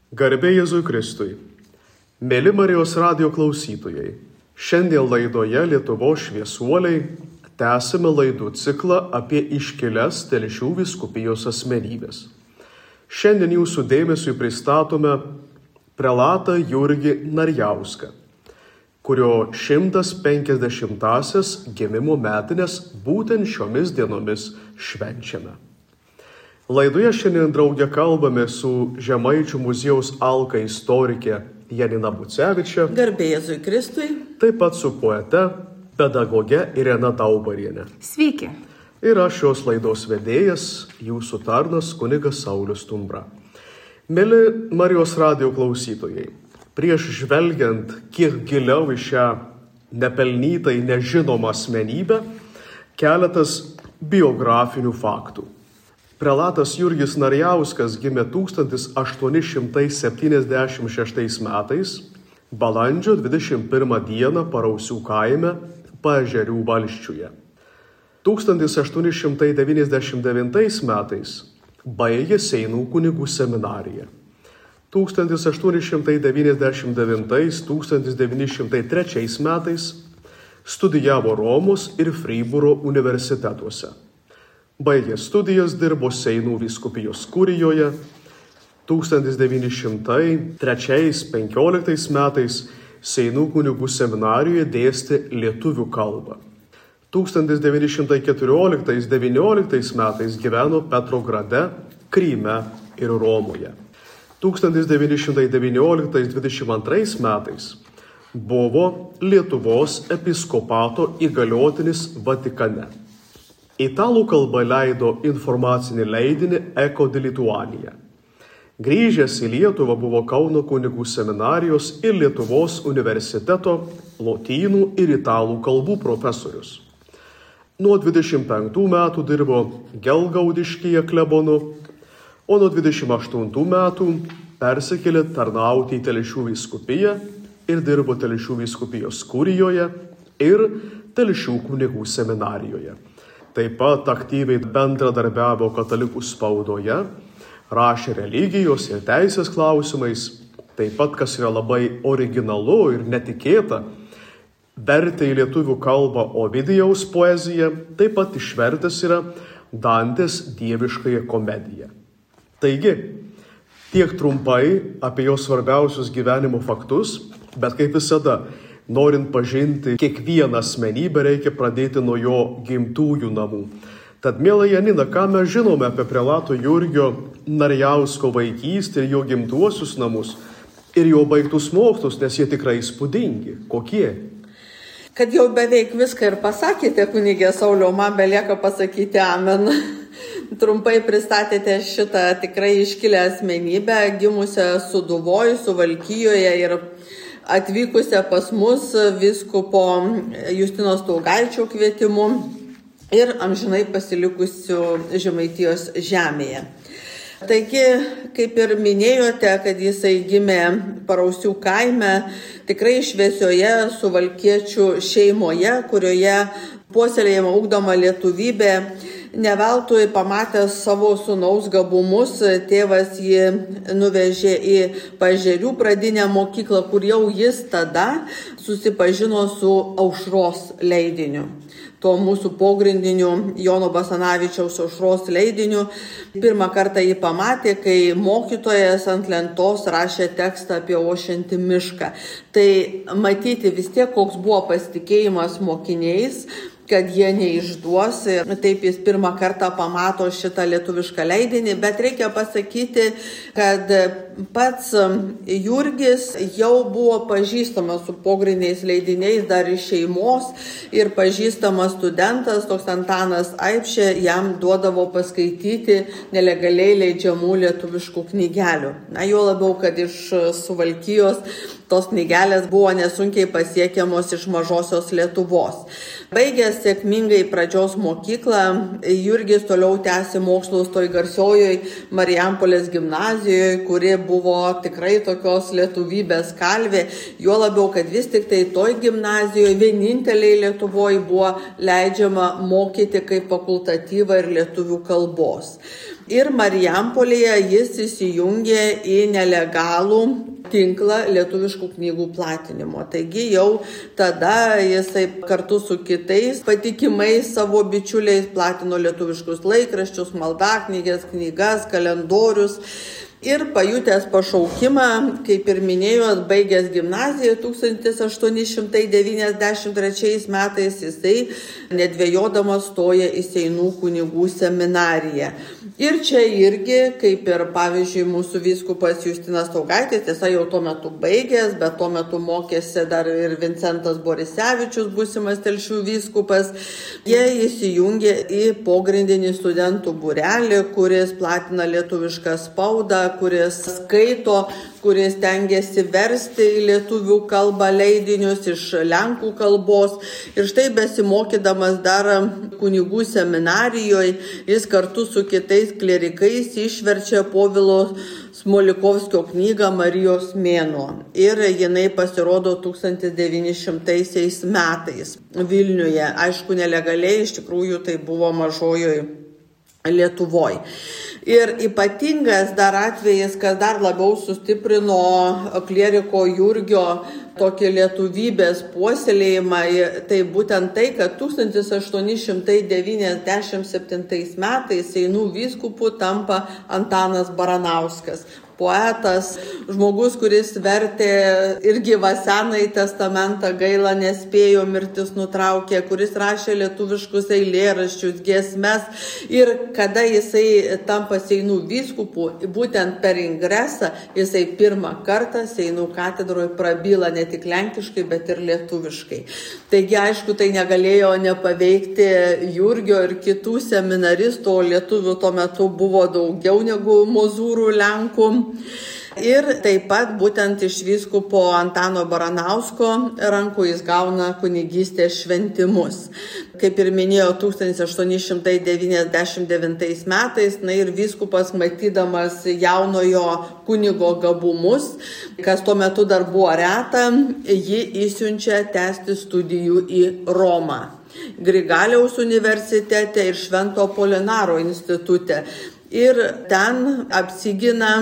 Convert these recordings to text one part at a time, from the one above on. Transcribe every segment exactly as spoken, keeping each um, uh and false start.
Garbė Jėzui Kristui. Mėly Marijos radijo klausytojai, šiandien laidoje Lietuvos šviesuoliai tęsime laidų ciklą apie iškilias Telšių vyskupijos asmenybės. Šiandien jūsų dėmesiui pristatome prelatą Jurgį Narjauską, kurio šimtas penkiasdešimtąsias gimimo metinės būtent šiomis dienomis švenčiame. Laidoje šiandien drauge kalbame su Žemaičių muziejaus Alka istorikė Janina Bucevičė. Garbė Jėzui Kristui. Taip pat su poete, pedagoge Irena Daubarienė. Sveiki. Ir aš šios laidos vedėjas, jūsų tarnas kunigas Saulius Stumbra. Mėly Marijos radijo klausytojai, prieš žvelgiant kiek giliau į šią nepelnytai nežinomą asmenybę, keletas biografinių faktų. Prelatas Jurgis Narjauskas gimė tūkstantis aštuoni šimtai septyniasdešimt šeštais metais, balandžio dvidešimt pirmą dieną Parausių kaime Paežerių valsčiuje. tūkstantis aštuoni šimtai devyniasdešimt devintais metais baigė Seinų kunigų seminariją. tūkstantis aštuoni šimtai devyniasdešimt devintais - tūkstantis devyni šimtai trečiais metais studijavo Romos ir Frybūro universitetuose. Baigė studijas, dirbo Seinų vyskupijos kurijoje. tūkstantis devyni šimtai trečiais - penkioliktais metais Seinų kunigų seminarijoje dėstė lietuvių kalbą. tūkstantis devyni šimtai keturioliktais - devynioliktais metais gyveno Petrograde, Kryme ir Romoje. tūkstantis devyni šimtai devynioliktais - dvidešimt antrais metais buvo Lietuvos episkopato įgaliotinis Vatikane. Italų kalba leido informacinį leidinį Eko di Lituanija. Grįžęs į Lietuvą buvo Kauno kunigų seminarijos ir Lietuvos universiteto lotynų ir italų kalbų profesorius. Nuo dvidešimt penktų metų dirbo Gelgaudiškyje klebonu, o nuo dvidešimt aštuntų metų persikėlė tarnauti į Telšių vyskupiją ir dirbo Telšių vyskupijos kurijoje ir Telšių kunigų seminarijoje. Taip pat aktyviai bendradarbiavo katalikų spaudoje, rašė religijos ir teisės klausimais, taip pat, kas yra labai originalu ir netikėta, vertė į lietuvių kalbą Ovidijaus poeziją, taip pat išvertęs yra Dantės Dieviškąją komediją. Taigi, tiek trumpai apie jo svarbiausius gyvenimo faktus, bet kaip visada, norint pažinti kiekvieną asmenybę, reikia pradėti nuo jo gimtųjų namų. Tad, miela Janina, ką mes žinome apie prelato Jurgio Narjausko vaikystę ir jo gimtuosius namus ir jo baigtus mokslus, nes jie tikrai įspūdingi. Kokie? Kad jau beveik viską ir pasakėte, kunigė Sauliau, man belieka pasakyti amen. Trumpai pristatėte šitą tikrai iškilę asmenybę, gimusią Sūduvoj, Suvalkijoje ir atvykusią pas mus vyskupo Justino Staugaičio kvietimu ir amžinai pasilikusių Žemaitijos žemėje. Taigi, kaip ir minėjote, kad jisai gimė Parausių kaime, tikrai šviesioje suvalkiečių šeimoje, kurioje puoselėjama ugdoma lietuvybė. Ne veltui pamatęs savo sūnaus gabumus, tėvas jį nuvežė į Paežerių pradinę mokyklą, kur jau jis tada susipažino su Aušros leidiniu. Tuo mūsų pogrindiniu Jono Basanavičiaus Aušros leidiniu. Pirmą kartą jį pamatė, kai mokytojas ant lentos rašė tekstą apie ošiantį mišką. Tai matyti vis tiek, koks buvo pasitikėjimas mokiniais, kad jie neišduos. Taip jis pirmą kartą pamato šitą lietuvišką leidinį, bet reikia pasakyti, kad pats Jurgis jau buvo pažįstamas su pogrindiniais leidiniais dar iš šeimos ir pažįstamas studentas, toks Antanas Aipšė, jam duodavo paskaityti nelegaliai leidžiamų lietuviškų knygelių. Na, jo labiau, kad iš Suvalkijos tos knygelės buvo nesunkiai pasiekiamos iš mažosios Lietuvos. Baigęs sėkmingai pradžios mokyklą, Jurgis toliau tęsė mokslus toj garsiojoj Marijampolės gimnazijoje, kuri buvo tikrai tokios lietuvybės kalvė, juo labiau, kad vis tik tai toj gimnazijoje vieninteliai Lietuvoje buvo leidžiama mokyti kaip fakultatyvą ir lietuvių kalbos. Ir Marijampolėje jis įsijungė į nelegalų tinklą lietuviškų knygų platinimo. Taigi jau tada jisai kartu su kitais patikimais savo bičiuliais platino lietuviškus laikraščius, maldaknyges, knygas, kalendorius. Ir pajutęs pašaukimą, kaip ir minėjau, baigęs gimnaziją tūkstantis aštuoni šimtai devyniasdešimt trečiais metais, jisai nedvejodamas stoja į Seinų kunigų seminariją. Ir čia irgi, kaip ir pavyzdžiui mūsų vyskupas Justinas Staugaitis, tiesa jau tuo metu baigęs, bet tuo metu mokėsi dar ir Vincentas Borisevičius, būsimas Telšių vyskupas, jie įsijungė į pogrindinį studentų būrelį, kuris platina lietuvišką spaudą, kuris skaito, kuris tengiasi versti į lietuvių kalbą leidinius iš lenkų kalbos. Ir štai besimokydamas dar kunigų seminarijoje, jis kartu su kitais klerikais išverčia Povilo Smolikovskio knygą Marijos mėnuo. Ir jinai pasirodo tūkstantis devyni šimtaisiais metais Vilniuje. Aišku, nelegaliai, iš tikrųjų tai buvo mažojoje Lietuvoje. Ir ypatingas dar atvejis, kas dar labiau sustiprino klieriko Jurgio tokį lietuvybės puoselėjimą, tai būtent tai, kad tūkstantis aštuoni šimtai devyniasdešimt septintais metais Seinų vyskupu tampa Antanas Baranauskas. Poetas, žmogus, kuris vertė ir gyvą Senąjį testamentą, gaila nespėjo, mirtis nutraukė, kuris rašė lietuviškus eilėraščius, giesmes. Ir kada jisai tampa Seinų vyskupu, būtent per ingresą, jisai pirmą kartą Seinų katedroje prabyla ne tik lenkiškai, bet ir lietuviškai. Taigi, aišku, tai negalėjo nepaveikti Jurgio ir kitų seminaristų, o lietuvių tuo metu buvo daugiau negu mozūrų lenkų. Ir taip pat būtent iš vyskupo Antano Baranausko rankų jis gauna kunigystės šventimus. Kaip ir minėjau, tūkstantis aštuoni šimtai devyniasdešimt devintais metais, na ir vyskupas, matydamas jaunojo kunigo gabumus, kas tuo metu dar buvo reta, jį įsiunčia tęsti studijų į Romą, Grigaliaus universitete ir Švento Apolinaro institute. Ir ten apsigina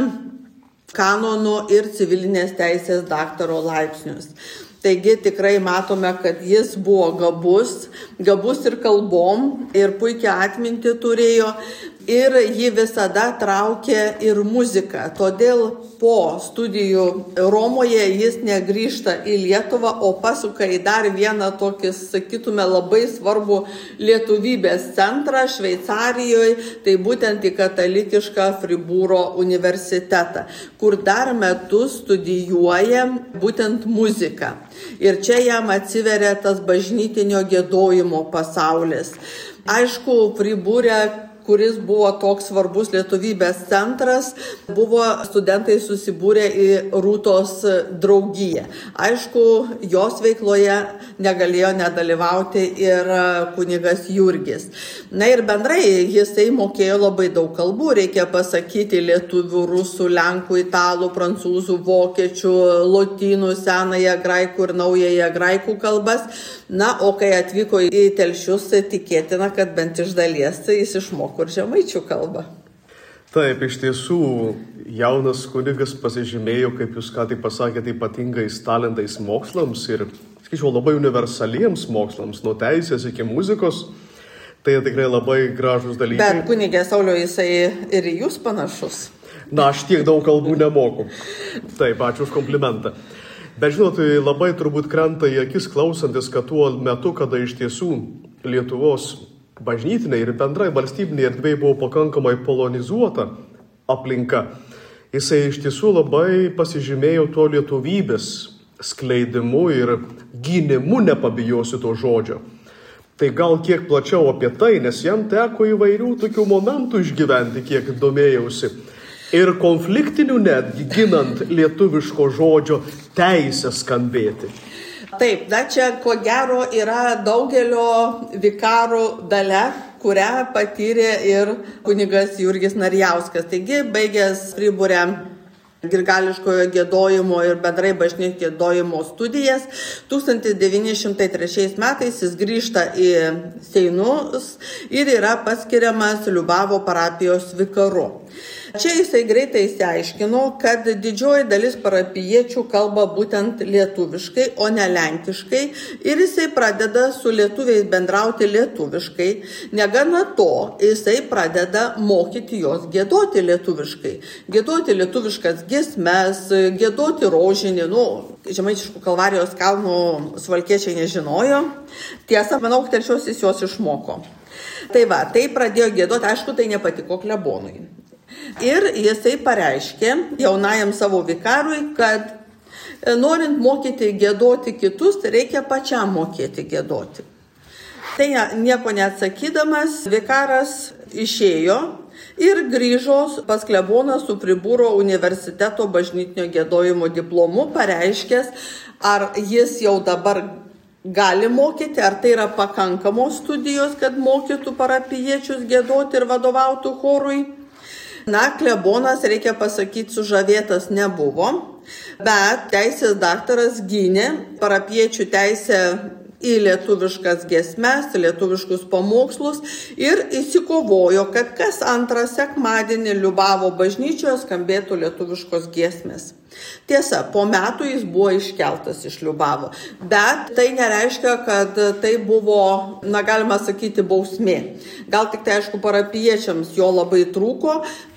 kanonų ir civilinės teisės daktaro laipsnius. Taigi tikrai matome, kad jis buvo gabus, gabus ir kalbom, ir puikią atmintį turėjo, ir jį visada traukė ir muzika. Todėl po studijų Romoje jis negrįžta į Lietuvą, o pasuka į dar vieną tokį, sakytume, labai svarbų lietuvybės centrą Šveicarijoje, tai būtent į katalikišką Fribūro universitetą, kur dar metus studijuoja būtent muziką. Ir čia jam atsiveria tas bažnytinio giedojimo pasaulis. Aišku, Fribūre, kuris buvo toks svarbus lietuvybės centras, buvo studentai susibūrę į Rūtos draugiją. Aišku, jos veikloje negalėjo nedalyvauti ir kunigas Jurgis. Na ir bendrai jisai mokėjo labai daug kalbų, reikia pasakyti, lietuvių, rusų, lenkų, italų, prancūzų, vokiečių, lotynų, senąją graikų ir naująją graikų kalbas. Na, o kai atvyko į Telšius, tikėtina, kad bent iš dalies jis išmoko ir žemaičių kalbą. Taip, iš tiesų, jaunas kunigas pasižymėjo, kaip jūs ką tik pasakėte, ypatingais talentais mokslams ir, skaičiau, labai universaliems mokslams, nuo teisės iki muzikos. Tai tikrai labai gražus dalykai. Bet kunigė Sauliau, jisai ir jūs panašus. Na, aš tiek daug kalbų nemoku. Taip, ačiū už komplimentą. Bet žinot, labai turbūt krenta į akis klausantis, kad tuo metu, kada iš tiesų Lietuvos bažnytinė ir bendrai valstybinė erdvė buvo pakankamai polonizuota aplinka, jisai iš tiesų labai pasižymėjo to lietuvybės skleidimu ir gynimu, nepabijosiu to žodžio. Tai gal kiek plačiau apie tai, nes jam teko įvairių tokių momentų išgyventi, kiek domėjausi. Ir konfliktinių netgi ginant lietuviško žodžio teisę skambėti. Taip, da čia ko gero yra daugelio vikarų dalia, kurią patyrė ir kunigas Jurgis Narjauskas. Taigi, baigęs Friburę grigališkojo giedojimo ir bendrai bažnytinio giedojimo studijas. tūkstantis devyni šimtai trečiais metais jis grįžta į Seinus ir yra paskiriamas Liubavo parapijos vikaru. Čia jisai greitai išsiaiškino, kad didžioji dalis parapijiečių kalba būtent lietuviškai, o ne lenkiškai, ir jisai pradeda su lietuviais bendrauti lietuviškai. Negana to, jisai pradeda mokyti jos giedoti lietuviškai. Giedoti lietuviškas giesmes, giedoti rožinį, nu, Žemaitiškų Kalvarijos kalnų suvalkiečiai nežinojo. Tiesa, manau, kad telšiuosis jos išmoko. Tai va, tai pradėjo giedoti, aišku, tai nepatiko klebonui. Ir jisai pareiškė jaunajam savo vikarui, kad norint mokyti giedoti kitus, tai reikia pačiam mokėti giedoti. Tai nieko neatsakydamas, vikaras išėjo ir grįžo pas kleboną su Fribūro universiteto bažnytinio giedojimo diplomu, pareiškęs, ar jis jau dabar gali mokyti, ar tai yra pakankamos studijos, kad mokytų parapijiečius giedoti ir vadovautų chorui. Na, klebonas, reikia pasakyti, sužavėtas nebuvo, bet teisės daktaras gynė parapiečių teisę į lietuviškas giesmes, lietuviškus pamokslus ir įsikovojo, kad kas antrą sekmadienį Liubavo bažnyčioje skambėtų lietuviškos giesmės. Tiesa, po metų jis buvo iškeltas iš Liubavo, bet tai nereiškia, kad tai buvo, na, galima sakyti, bausmė. Gal tik tai, aišku, parapiečiams jo labai trūko,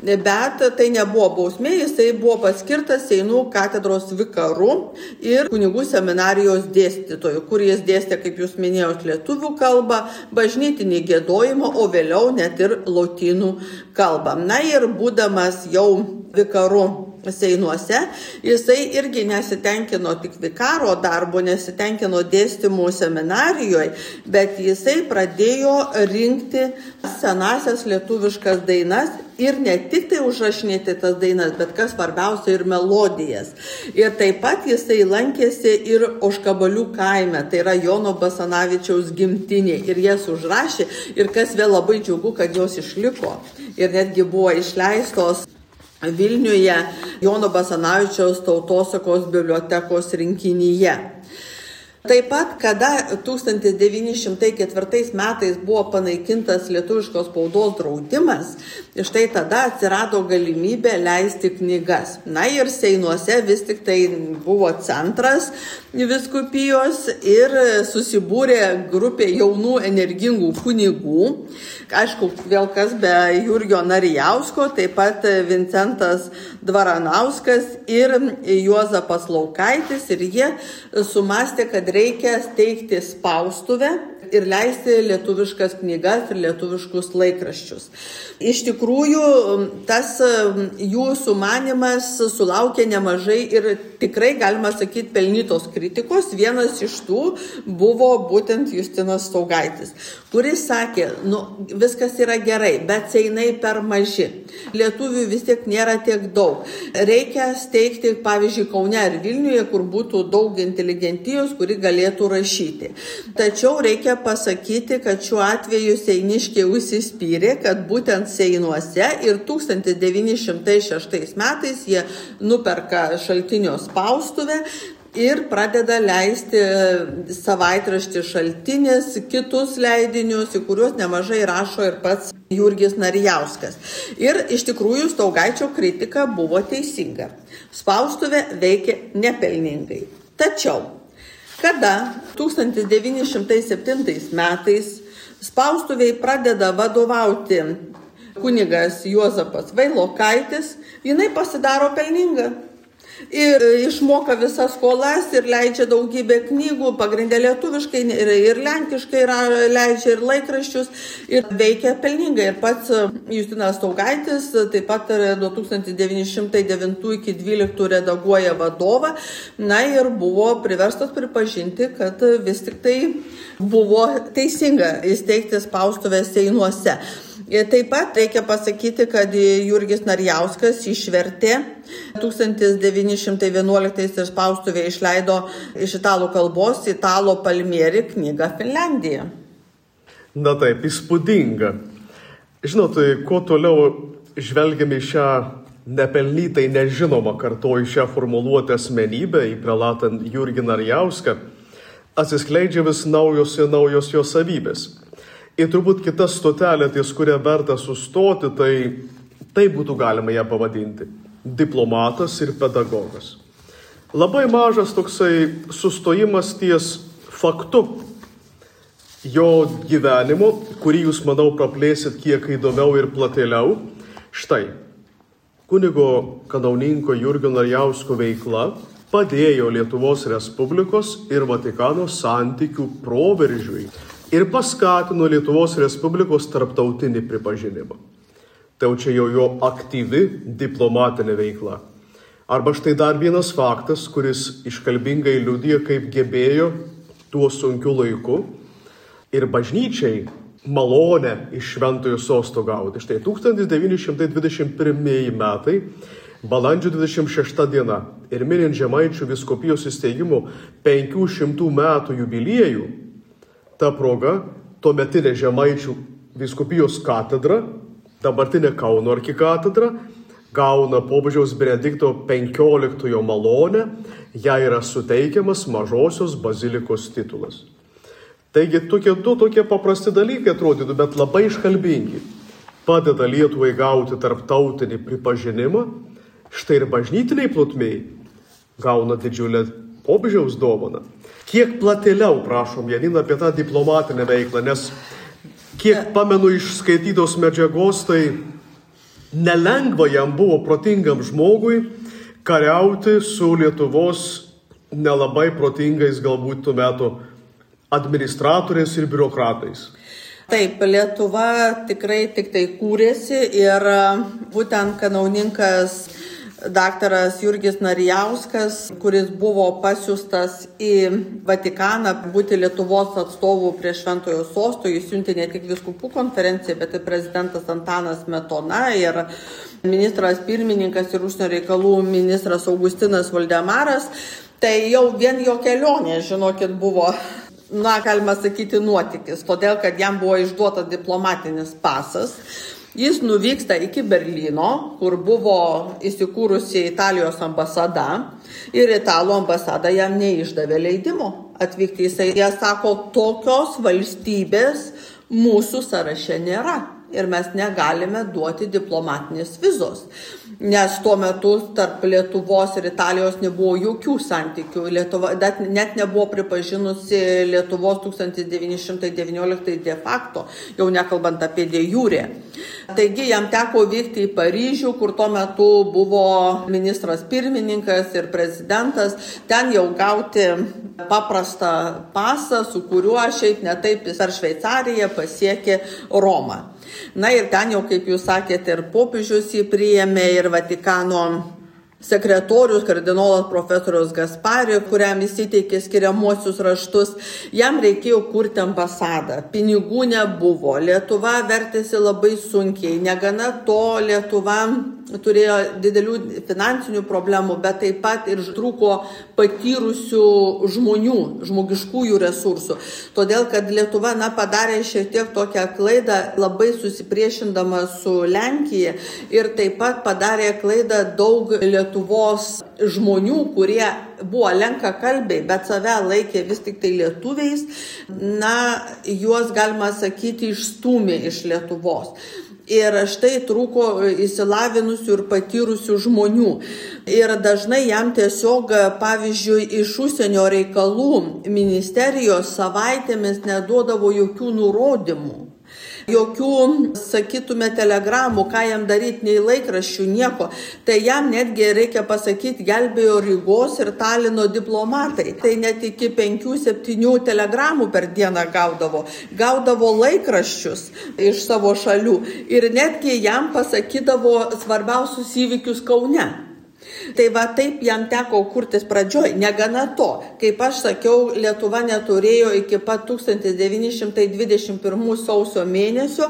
bet tai nebuvo bausmė, jisai buvo paskirtas Seinų katedros vikaru ir kunigų seminarijos dėstytoju, kur jis dėstė, kaip jūs minėjote, lietuvių kalbą, bažnytinį giedojimą, o vėliau net ir lotynų kalbą. Na ir būdamas jau vikaru Seinuose, jisai irgi nesitenkino tik vikaro darbo, nesitenkino dėstymų seminarijoje, bet jisai pradėjo rinkti senasias lietuviškas dainas ir ne tik tai užrašinėti tas dainas, bet kas svarbiausia ir melodijas. Ir taip pat jisai lankėsi ir Ožkabalių kaime, tai yra Jono Basanavičiaus gimtinė, ir jas užrašė, ir kas vėl labai džiugu, kad jos išliko ir netgi buvo išleistos Vilniuje Jono Basanavičiaus tautosakos bibliotekos rinkinyje. Taip pat, kada tūkstantis devyni šimtai ketvirtais metais buvo panaikintas lietuviškos spaudos draudimas, štai tada atsirado galimybė leisti knygas. Na ir Seinuose vis tik tai buvo centras vyskupijos ir susibūrė grupė jaunų energingų kunigų. Aišku, vėl kas be Jurgio Narijausko, taip pat Vincentas Dvaranauskas ir Juozapas Laukaitis, ir jie sumastė, kad reikia steigti spaustuvę ir leisti lietuviškas knygas ir lietuviškus laikraščius. Iš tikrųjų, tas jų sumanymas sulaukė nemažai ir tikrai, galima sakyti, pelnytos kritikos. Vienas iš tų buvo būtent Justinas Staugaitis, kuris sakė, nu, viskas yra gerai, bet Seinai per maži. Lietuvių vis tiek nėra tiek daug. Reikia steigti, pavyzdžiui, Kaune ar Vilniuje, kur būtų daug inteligentijos, kuri galėtų rašyti. Tačiau reikia pasakyti, kad šiuo atveju seiniškiai užsispyrė, kad būtent Seinuose ir tūkstantis devyni šimtai šeštais metais jie nuperka Šaltinio spaustuvę ir pradeda leisti savaitraštį Šaltinis, kitus leidinius, į kuriuos nemažai rašo ir pats Jurgis Narijauskas. Ir iš tikrųjų Staugaičio kritika buvo teisinga. Spaustuvė veikė nepelningai. Tačiau, kada tūkstantis devyni šimtai septintais metais spaustuviai pradeda vadovauti kunigas Juozapas Vailokaitis, jinai pasidaro pelninga. Ir išmoka visas skolas ir leidžia daugybę knygų, pagrindę lietuviškai ir, ir lenkiškai leidžia ir laikraščius ir veikia pelningai. Ir pats Justinas Staugaitis taip pat nuo tūkstantis devyni šimtai devintų iki dvyliktų redaguoja vadovą, na ir buvo priverstas pripažinti, kad vis tik tai buvo teisinga įsteigti spaustuvę Seinuose. Taip pat reikia pasakyti, kad Jurgis Narijauskas išvertė tūkstantis devyni šimtai vienuoliktais ir spaustuvė išleido iš italų kalbos Italo Palmieri knygą Finlandija. Na taip, įspūdinga. Žinot, kuo toliau žvelgiame į šią nepelnytai nežinoma kartoju šią formuluotę asmenybę į prelatą Jurgį Narjauską, atsiskleidžia vis naujos ir naujos jo savybės. Ir turbūt kita stotelė, ties kuria verta sustoti, tai, tai būtų galima ją pavadinti – diplomatas ir pedagogas. Labai mažas toksai sustojimas ties faktu jo gyvenimo, kurį jūs, manau, praplėsit kiek įdomiau ir platėliau. Štai, kunigo kanauninko Jurgio Narjausko veikla padėjo Lietuvos Respublikos ir Vatikano santykių proveržiui ir paskatino Lietuvos Respublikos tarptautinį pripažinimą. Tai čia jau jo aktyvi diplomatinė veikla. Arba štai dar vienas faktas, kuris iškalbingai liudija, kaip gebėjo tuo sunkiu laiku ir bažnyčiai malonę iš šventojo sosto gauti. Štai tūkstantis devyni šimtai dvidešimt pirmieji metai, balandžio dvidešimt šešta diena ir minint Žemaičių vyskupijos įsteigimo penkių šimtų metų jubiliejų, ta proga tuometinė Žemaičių vyskupijos katedra, dabartinė Kauno arkikatedra, gauna popiežiaus Benedikto penkioliktojo malonę, jai yra suteikiamas mažosios bazilikos titulas. Taigi tokie du tokie paprasti dalykai atrodytų, bet labai iškalbingi. Padeda Lietuvai gauti tarptautinį pripažinimą, štai ir bažnytiniai plotmėj gauna didžiulę popiežiaus dovaną. Kiek platėliau, prašom, Janina, apie tą diplomatinę veiklą, nes kiek pamenu iš skaitytos medžiagos, tai nelengva jam buvo protingam žmogui kariauti su Lietuvos nelabai protingais galbūt tuo metu administratoriais ir biurokratais. Taip, Lietuva tikrai tik tai kūrėsi ir būtent kanauninkas daktaras Jurgis Narjauskas, kuris buvo pasiųstas į Vatikaną būti Lietuvos atstovų prie Šventojo sosto, jis siuntė ne tik vyskupų konferenciją, bet ir prezidentas Antanas Smetona ir ministras pirmininkas ir užsienio reikalų ministras Augustinas Voldemaras. Tai jau vien jo kelionė, žinokit, buvo, na, galima sakyti, nuotykis, todėl, kad jam buvo išduotas diplomatinis pasas. Jis nuvyksta iki Berlyno, kur buvo įsikūrusi Italijos ambasada ir Italų ambasada jam neišdavė leidimo atvykti. Jisai, jie sako, tokios valstybės mūsų sąraše nėra ir mes negalime duoti diplomatinės vizos. Nes tuo metu tarp Lietuvos ir Italijos nebuvo jokių santykių. Lietuva net nebuvo pripažinusi Lietuvos tūkstantis devyni šimtai devynioliktais de facto, jau nekalbant apie de jure. Taigi jam teko vykti į Paryžių, kur tuo metu buvo ministras pirmininkas ir prezidentas, ten jau gauti paprastą pasą, su kuriuo šiaip netaip jis ar Šveicariją pasiekė Romą. Na ir ten jau, kaip jūs sakėte, ir popiežius jį priėmė, ir Vatikano sekretorius, kardinolas profesorius Gaspari, kuriam jis įteikė skiriamuosius raštus, jam reikėjo kurti ambasadą. Pinigų nebuvo, Lietuva vertėsi labai sunkiai, negana to Lietuva turėjo didelių finansinių problemų, bet taip pat ir trūko patyrusių žmonių, žmogiškųjų resursų. Todėl, kad Lietuva na, padarė šiek tiek tokią klaidą, labai susipriešindama su Lenkija ir taip pat padarė klaidą daug Lietuvos žmonių, kurie buvo lenkakalbiai, bet save laikė vis tik tai lietuviais, na, juos galima sakyti išstūmė iš Lietuvos. Ir štai trūko įsilavinusių ir patyrusių žmonių. Ir dažnai jam tiesiog, pavyzdžiui, iš užsienio reikalų ministerijos savaitėmis neduodavo jokių nurodymų. Jokių, sakytume, telegramų, ką jam daryti, nei laikraščių, nieko. Tai jam netgi, reikia pasakyti, gelbėjo Rygos ir Talino diplomatai. Tai net iki penkių septynių telegramų per dieną gaudavo. Gaudavo laikraščius iš savo šalių. Ir netgi jam pasakydavo svarbiausius įvykius Kaune. Tai va taip jam teko kurtis pradžioj. Negana to, kaip aš sakiau, Lietuva neturėjo iki pat tūkstantis devyni šimtai dvidešimt pirmų sausio mėnesio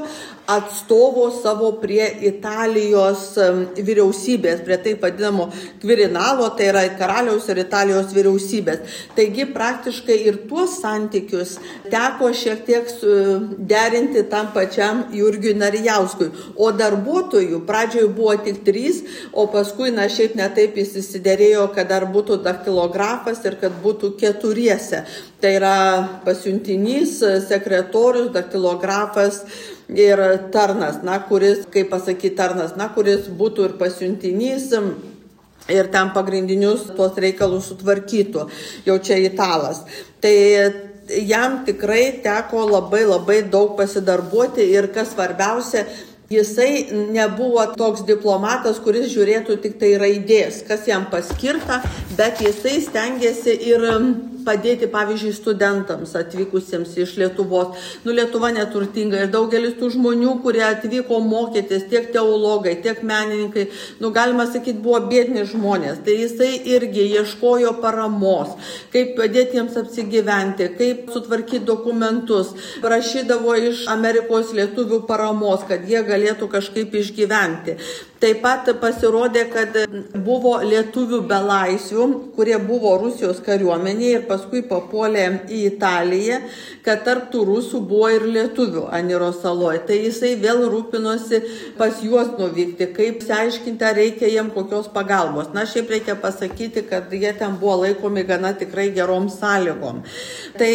atstovo savo prie Italijos vyriausybės, prie taip vadinamo Kvirinalo, tai yra karaliaus ir Italijos vyriausybės. Taigi praktiškai ir tuos santykius teko šiek tiek derinti tam pačiam Jurgiui Narijauskui. O darbuotojų pradžioje buvo tik trys, o paskui, na, šiaip netaip jis įsiderėjo, kad dar būtų daktilografas ir kad būtų keturiese. Tai yra pasiuntinys, sekretorius, daktilografas ir tarnas, na, kuris, kaip pasakyti, tarnas, na, kuris būtų ir pasiuntinys ir ten pagrindinius tuos reikalus sutvarkytų, jau čia italas. Tai jam tikrai teko labai labai daug pasidarbuoti ir kas svarbiausia, jisai nebuvo toks diplomatas, kuris žiūrėtų tik tai raidės, kas jam paskirta, bet jisai stengiasi ir padėti, pavyzdžiui, studentams atvykusiems iš Lietuvos. Nu, Lietuva neturtinga ir daugelis tų žmonių, kurie atvyko mokytis, tiek teologai, tiek menininkai, nu, galima sakyti, buvo biedni žmonės. Tai jisai irgi ieškojo paramos, kaip padėti jiems apsigyventi, kaip sutvarkyti dokumentus, prašydavo iš Amerikos lietuvių paramos, kad jie galėtų kažkaip išgyventi. Taip pat pasirodė, kad buvo lietuvių belaisvių, kurie buvo Rusijos kariuomenėje ir paskui papuolė į Italiją, kad tarp tų rusų buvo ir lietuvių Aniro saloje. Tai jisai vėl rūpinosi pas juos nuvykti, kaip seaiškinti, ar reikia jiem kokios pagalbos. Na, šiaip reikia pasakyti, kad jie ten buvo laikomi gana tikrai gerom sąlygom. Tai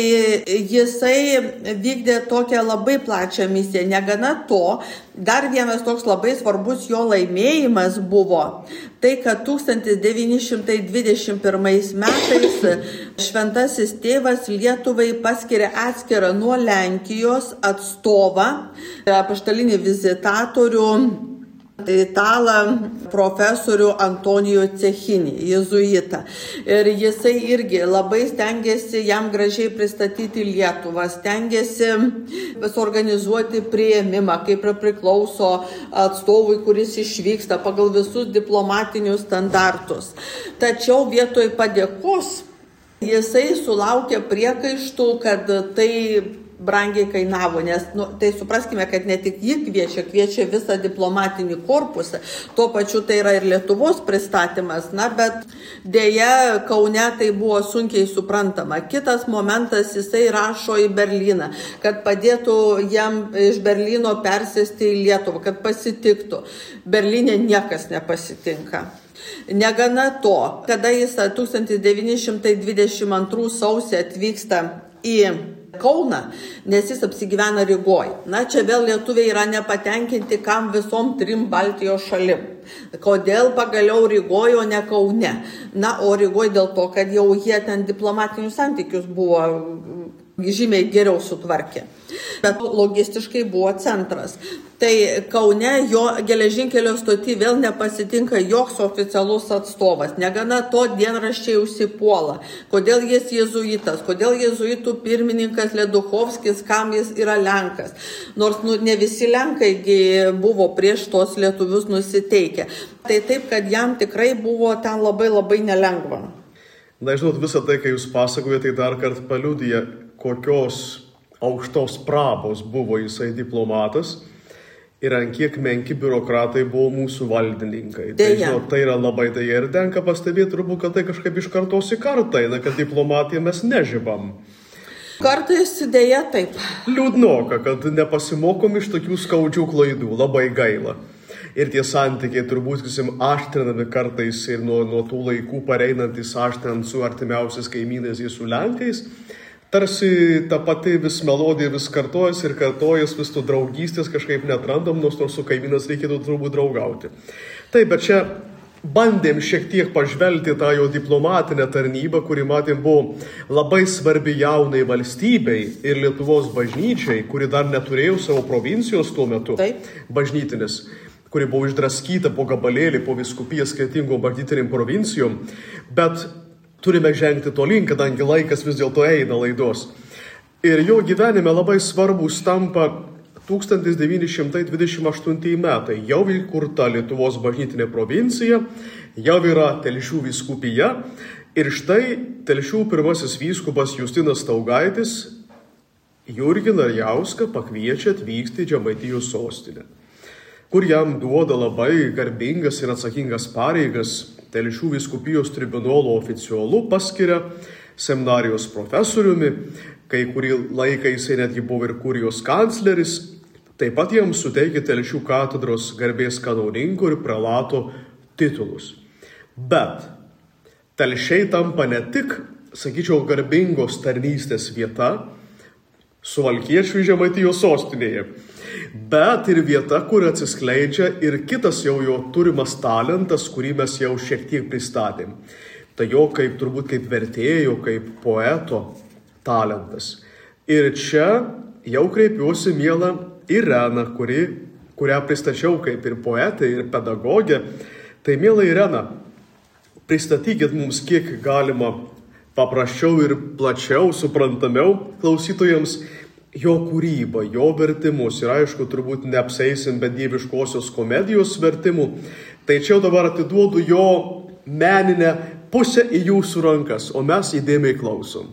jisai vykdė tokią labai plačią misiją. Negana to, dar vienas toks labai svarbus jo laimėjimas buvo, tai kad tūkstantis devyni šimtai dvidešimt pirmais metais Šventasis tėvas Lietuvai paskiria atskirą nuo Lenkijos atstovą, apaštalinį vizitatorių, italą profesorių Antonijų Cechinį, jezuitą. Ir jisai irgi labai stengiasi jam gražiai pristatyti Lietuvą, stengiasi suorganizuoti priėmimą, kaip ir priklauso atstovui, kuris išvyksta pagal visus diplomatinius standartus. Tačiau vietoj padėkos jisai sulaukė priekaištų, kad tai brangiai kainavo, nes nu, tai supraskime, kad ne tik jį kviečia, kviečia visą diplomatinį korpusą, tuo pačiu tai yra ir Lietuvos pristatymas, na, bet dėja Kaune tai buvo sunkiai suprantama. Kitas momentas, jisai rašo į Berlyną, kad padėtų jam iš Berlyno persėsti į Lietuvą, kad pasitiktų. Berlyne niekas nepasitinka. Negana to, kada jis tūkstantis devyni šimtai dvidešimt antrų sausį atvyksta į Kauną, nes jis apsigyvena Rygoj. Na, čia vėl lietuviai yra nepatenkinti, kam visom trim Baltijos šalim. Kodėl pagaliau Rygoj, o ne Kaune? Na, o Rygoj dėl to, kad jau jie ten diplomatinius santykius buvo žymiai geriau sutvarkė. Bet logistiškai buvo centras. Tai Kaune jo geležinkelio stoty vėl nepasitinka joks oficialus atstovas. Negana to, dienraščiai užsipuola. Kodėl jis jezuitas, kodėl jezuitų pirmininkas Leduchovskis, kam jis yra Lenkas. Nors nu, ne visi Lenkai buvo prieš tos lietuvius nusiteikę. Tai taip, kad jam tikrai buvo ten labai labai nelengva. Na, žinot, visą tai, kai jūs pasakojate, tai dar kartą paliudija, kokios aukštos prabos buvo jisai diplomatas ir ant kiek menki biurokratai buvo mūsų valdininkai. Tai, žinot, tai yra labai dėja ir tenka pastebėti turbūt, kad tai kažkaip iš kartos į kartą, eina, kad diplomatiją mes nežibam. Kartais dėja taip. Liūdnoka, kad nepasimokom iš tokių skaudžių klaidų, labai gaila. Ir tie santykiai turbūt visim aštrinami kartais ir nuo, nuo tų laikų pareinantis aštrinant su artimiausiais kaimynais ir su Lenkais. Tarsi ta pati vis melodija vis kartojas ir kartojas, vis to draugystės kažkaip netrandam, nors nors su kaimynas reikėtų turbūt draugauti. Taip, bet čia bandėm šiek tiek pažvelgti tą jo diplomatinę tarnybą, kuri, matėm, buvo labai svarbi jaunai valstybei ir Lietuvos bažnyčiai, kuri dar neturėjo savo provincijos tuo metu. Taip. Bažnytinis, kuri buvo išdraskyta po gabalėlį, po vyskupijas skirtingom bažnytinėm provincijom, bet turime žengti tolyn, kadangi laikas vis dėlto eina laidos. Ir jo gyvenime labai svarbus tampa tūkstantis devyni šimtai dvidešimt aštunti metai. Jau įkurta Lietuvos bažnytinė provincija, jau yra Telšių vyskupija. Ir štai Telšių pirmasis vyskupas Justinas Staugaitis Jurgį Narjauską pakviečia atvykti į Žemaitijos sostinę, kur jam duoda labai garbingas ir atsakingas pareigas. Telšių vyskupijos tribunolo oficialu paskiria seminarijos profesoriumi, kai kurį laiką jisai netgi buvo ir kurijos kancleris. Taip pat jam suteikia Telšių katedros garbės kanauninko ir prelato titulus. Bet Telšiai tampa ne tik, sakyčiau, garbingos tarnystės vieta Suvalkiečių Žemaitijos sostinėje, bet ir vieta, kur atsiskleidžia ir kitas jau jo turimas talentas, kurį mes jau šiek tiek pristatėm. Tai jo kaip turbūt kaip vertėjo, kaip poeto talentas. Ir čia jau kreipiuosi mielą Ireną, kuri, kurią pristačiau kaip ir poetė, ir pedagogė. Tai miela Irena, pristatykit mums kiek galima paprasčiau ir plačiau, suprantamiau klausytojams jo kūrybą, jo vertimus. Ir aišku, turbūt neapseisim be dieviškosios komedijos vertimų. Tai čia dabar atiduodu jo meninę pusę į jūsų rankas, o mes įdėmiai klausom.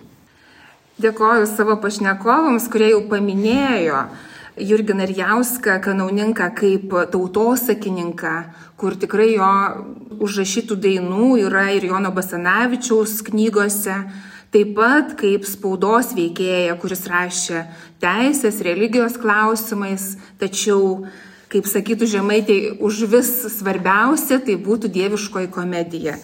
Dėkoju savo pašnekovams, kurie jau paminėjo Jurgį Narjauską, kanauninką, kaip tautosakininką, kur tikrai jo užrašytų dainų yra ir Jono Basanavičiaus knygose, taip pat kaip spaudos veikėja, kuris rašė teisės, religijos klausimais, tačiau, kaip sakytų žemaitiai, už vis svarbiausia tai būtų dieviškoji komedija.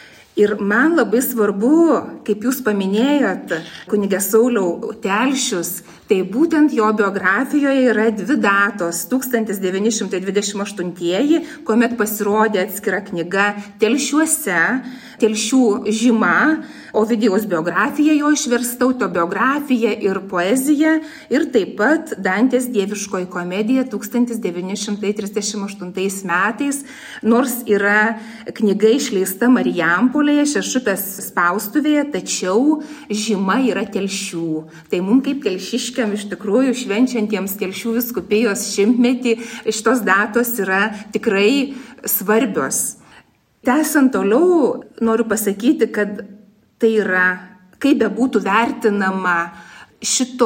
Ir man labai svarbu, kaip jūs paminėjot, kunige Sauliau Telšius, tai būtent jo biografijoje yra dvi datos. tūkstantis devyni šimtai dvidešimt aštuntieji, kuomet pasirodė atskira knyga Telšiuose, Telšių žyma, Ovidijaus biografija jo išversta, autobiografija ir poezija, ir taip pat Dantės dieviškoji komedija tūkstantis devyni šimtai trisdešimt aštuntais metais, nors yra knyga išleista Marijampolėje, Šešupės spaustuvėje, tačiau žyma yra Telšių. Tai mums kaip telšiškiam iš tikrųjų švenčiantiems Telšių vyskupijos šimtmetį šitos datos yra tikrai svarbios. Tęsiant toliau, noriu pasakyti, kad tai yra, kaip bebūtų vertinama šito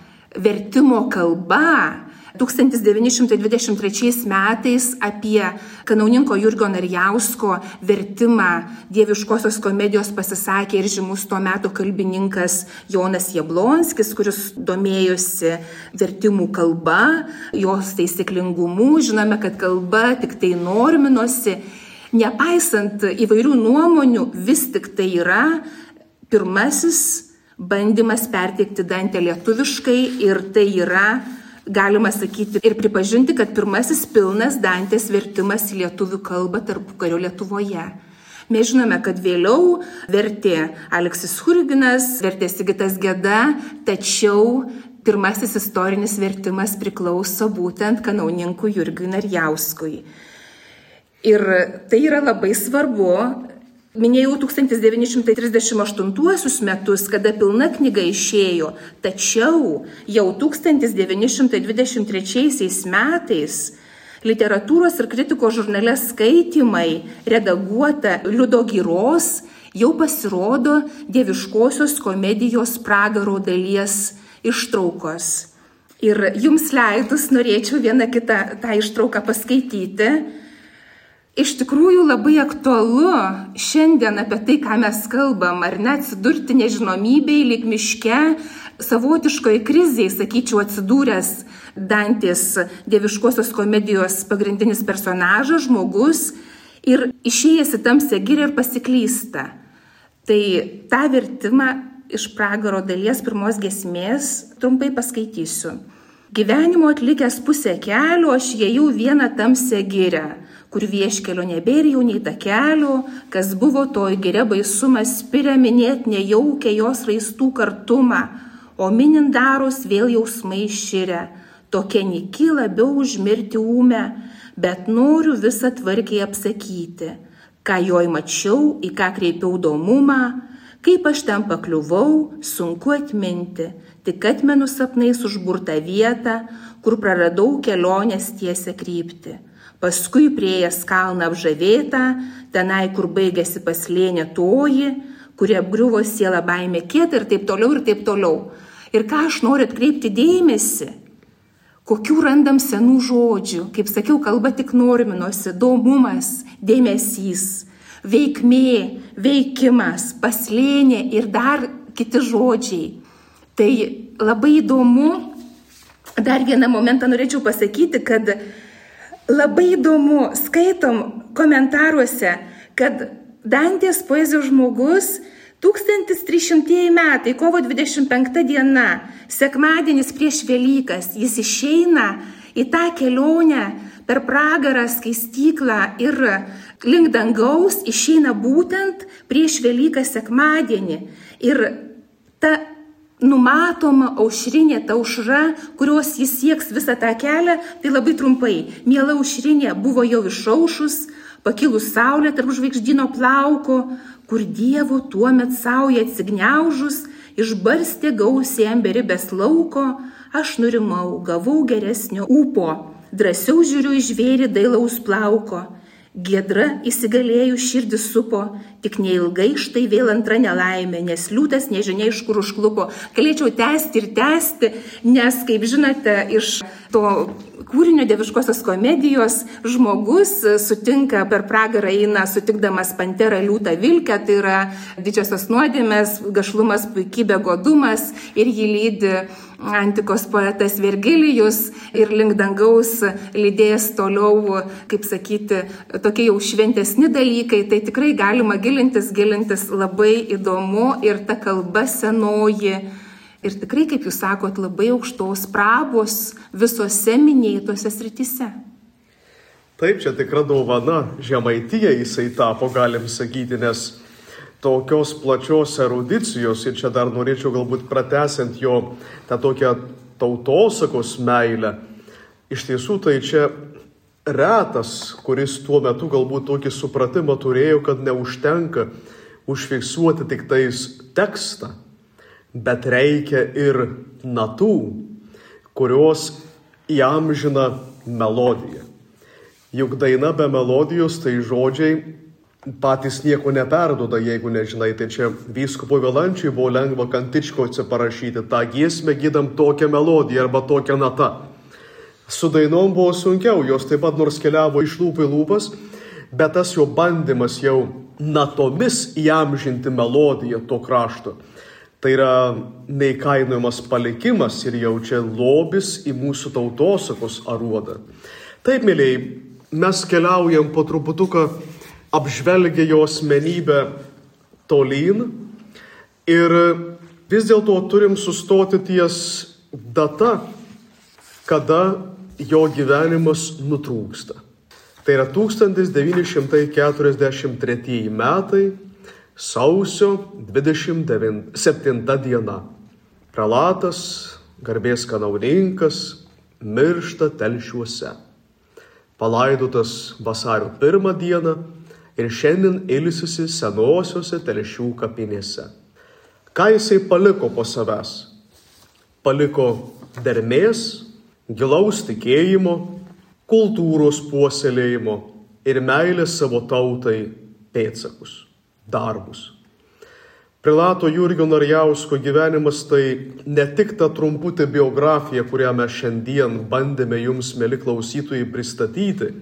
vertimo kalba, tūkstantis devyni šimtai dvidešimt trečiais metais apie kanauninko Jurgio Narjausko vertimą dieviškosios komedijos pasisakė ir žymus tuo metu kalbininkas Jonas Jablonskis, kuris domėjosi vertimų kalba, jos taisyklingumu. Žinome, kad kalba tik tai norminosi. Nepaisant įvairių nuomonių, vis tik tai yra pirmasis bandymas perteikti Dantę lietuviškai ir tai yra, galima sakyti ir pripažinti, kad pirmasis pilnas Dantės vertimas į lietuvių kalbą tarpukario Lietuvoje. Mes žinome, kad vėliau vertė Aleksis Churginas, vertė Sigitas Geda, tačiau pirmasis istorinis vertimas priklauso būtent kanauninkui Jurgiui Narjauskui. Ir tai yra labai svarbu. Minėjau tūkstantis devyni šimtai trisdešimt aštuntuosius metus, kada pilna knyga išėjo, tačiau jau tūkstantis devyni šimtai dvidešimt trečiaisiais metais literatūros ir kritikos žurnale Skaitymai redaguota Liudo Giros jau pasirodo dieviškosios komedijos Pragaro dalies ištraukos. Ir jums leidus norėčiau vieną kitą tą ištrauką paskaityti. Iš tikrųjų labai aktualu šiandien apie tai, ką mes kalbam, ar ne, atsidurti nežinomybėj, lyg miške, savotiškoje krizėje, sakyčiau, atsidūręs Dantės dieviškosios komedijos pagrindinis personažas, žmogus, ir išėjęs į tamsią girią ir pasiklysta. Tai tą vertimą iš Pragaro dalies pirmos giesmės trumpai paskaitysiu. Gyvenimo atlikęs pusę kelio, aš ėjau vieną tamsią girę, kur vieškelio nebėr jau nei takelio, kas buvo toj giria baisumas, spiria minėt nejaukia jos raistų kartumą, o minint daros vėl jausmai širia, tokia nyki labiau užmirti ūmę, bet noriu visą tvarkiai apsakyti, ką joj mačiau, į ką kreipiau domumą, kaip aš ten pakliuvau, sunku atminti, tik atmenu sapnais užburtą vietą, kur praradau kelionės tiesią kryptį. Paskui priėjęs kalną apžavėtą, tenai, kur baigėsi paslėnė toji, kuri apgriuvo sielą baimė kietą ir taip toliau ir taip toliau. Ir ką aš noriu atkreipti dėmesį, kokių randam senų žodžių, kaip sakiau, kalba tik norminosi, domumas, dėmesys, veikmė, veikimas, paslėnė ir dar kiti žodžiai. Tai labai įdomu, dar vieną momentą norėčiau pasakyti, kad labai įdomu, skaitom komentaruose, kad Dantės poezijos žmogus tūkstantis trys šimtieji metai, kovo dvidešimt penkta diena, sekmadienis prieš Velykas, jis išeina į tą kelionę per pragarą, skaistyklą ir link dangaus, išeina būtent prieš Velykas sekmadienį. Ir ta numatoma aušrinė, ta aušra, kurios jis sieks visą tą kelią, tai labai trumpai. Miela aušrinė buvo jau išaušus, pakilus saulė tarp žvaigždyno plauko, kur Dievo tuomet sauja atsigniaužus, išbarstė gausiai ant beribės lauko, aš nurimau, gavau geresnio ūpo, drąsiau žiūriu į žvėrį dailaus plauko. Giedra įsigalėjų širdis supo, tik neilgai štai vėl antra nelaimė, nes liūtas nežinia iš kur užklupo. Galėčiau tęsti ir tęsti, nes, kaip žinote, iš to kūrinio Dieviškosios komedijos žmogus sutinka per pragarą eina sutikdamas panterą liūtą vilkę, tai yra didžiosios nuodėmės, gašlumas, puikybė, godumas ir jį lydi antikos poetas Vergilijus ir link dangaus lydės toliau, kaip sakyti, tokie jau šventesni dalykai, tai tikrai galima gilintis, gilintis labai įdomu ir ta kalba senoji. Ir tikrai, kaip jūs sakot, labai aukštos prabos visose minėtose srityse. Taip, čia tikra dovana Žemaitija jisai tapo, galim sakyti, nes tokios plačios erudicijos, ir čia dar norėčiau galbūt pratęsiant jo tą tokią tautosakos meilę, iš tiesų tai čia retas, kuris tuo metu galbūt tokį supratimą turėjo, kad neužtenka užfiksuoti tik tais tekstą, bet reikia ir natų, kurios įamžina melodiją. Juk daina be melodijos, tai žodžiai patys nieko neperduoda, jeigu nežinai. Tai čia vyskupui Valančiui buvo lengva kantičkose parašyti, tą giesmę gydam tokią melodiją arba tokią natą. Su dainom buvo sunkiau, jos taip pat nors keliavo iš lūpų į lūpas, bet tas jo bandymas jau natomis įamžinti melodiją to krašto. Tai yra neįkainojamas palikimas ir jau čia lobis į mūsų tautosakos aruodą. Taip, mėlyjei, mes keliaujam po truputuką apžvelgia jo asmenybę tolyn ir vis dėlto turim sustoti ties data, kada jo gyvenimas nutrūksta. Tai yra tūkstantis devyni šimtai keturiasdešimt tretieji metai, sausio dvidešimt septinta diena. Prelatas, garbės kanauninkas, miršta Telšiuose. Palaidotas vasario pirmą dieną ir šiandien ilsisi senosiuose Telšių kapinėse. Ką jisai paliko po savęs? Paliko dermės, gilaus tikėjimo, kultūros puoselėjimo ir meilės savo tautai pėdsakus, darbus. Prelato Jurgio Narjausko gyvenimas tai ne tik ta trumputė biografija, kurią mes šiandien bandėme jums, mėly klausytojai, pristatyti,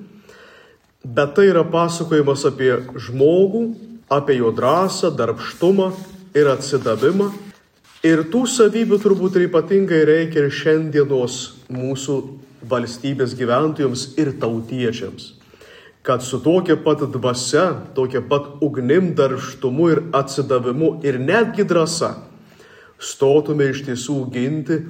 bet tai yra pasakojimas apie žmogų, apie jo drąsą, darbštumą ir atsidavimą. Ir tų savybių turbūt ir ypatingai reikia ir šiandienos mūsų valstybės gyventojams ir tautiečiams. Kad su tokia pat dvasia, tokia pat ugnim, darbštumu ir atsidavimu ir netgi drąsa stotume iš tiesų ginti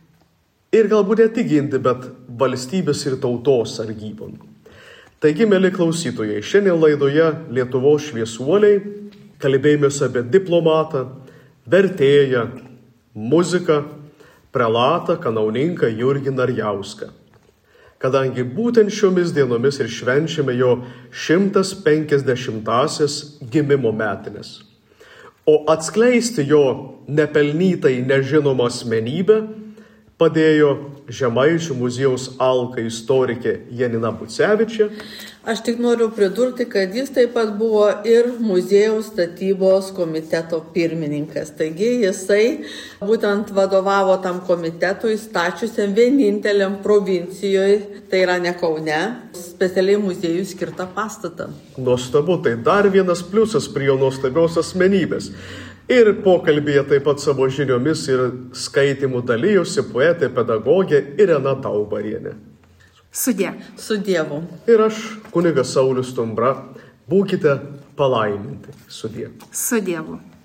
ir galbūt ne tik ginti, bet valstybės ir tautos sargybon. Taigi, mėly klausytojai, šiandien laidoje Lietuvos šviesuoliai kalbėjomės apie diplomatą, vertėją, muziką, prelatą, kanauninką Jurgį Narjauską. Kadangi būtent šiomis dienomis ir švenčiame jo šimtas penkiasdešimtąsias gimimo metinės. O atskleisti jo nepelnytai nežinomą asmenybę padėjo Žemaičių muziejaus Alka istorikė Janina Bucevičė. Aš tik noriu pridurti, kad jis taip pat buvo ir muziejaus statybos komiteto pirmininkas. Taigi jisai būtent vadovavo tam komitetui stačiusiam vieninteliam provincijoje, tai yra ne Kaune, specialiai muziejui skirtą pastatą. Nuostabu, tai dar vienas pliusas prie jo nuostabios asmenybės. Ir pokalbėje taip pat savo žiniomis ir skaitimų dalyjosi poetė pedagogė Irena Taubarienė. Sudie. Su Dievu. Ir aš, kunigas Saulius Stumbra, būkite palaiminti. Sudie. Su Dievu.